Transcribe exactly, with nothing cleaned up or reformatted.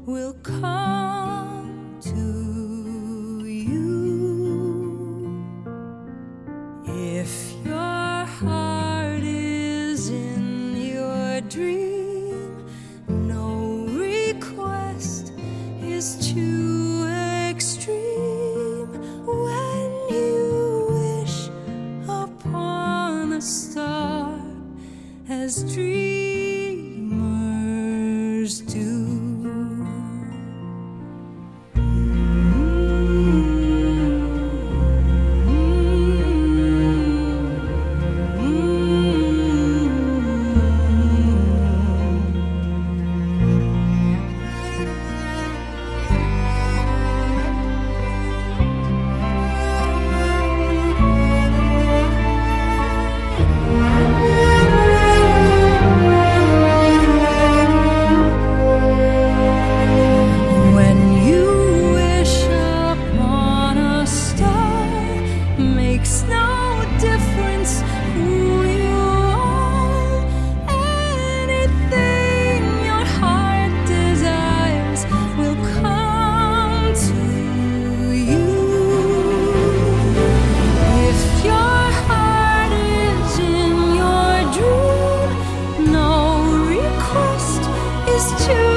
will come to you. If your heart is in your dream, no request is too extreme. When you wish upon a star, as dreamers do. Makes no difference who you are. Anything your heart desires will come to you. If your heart is in your dream, no request is too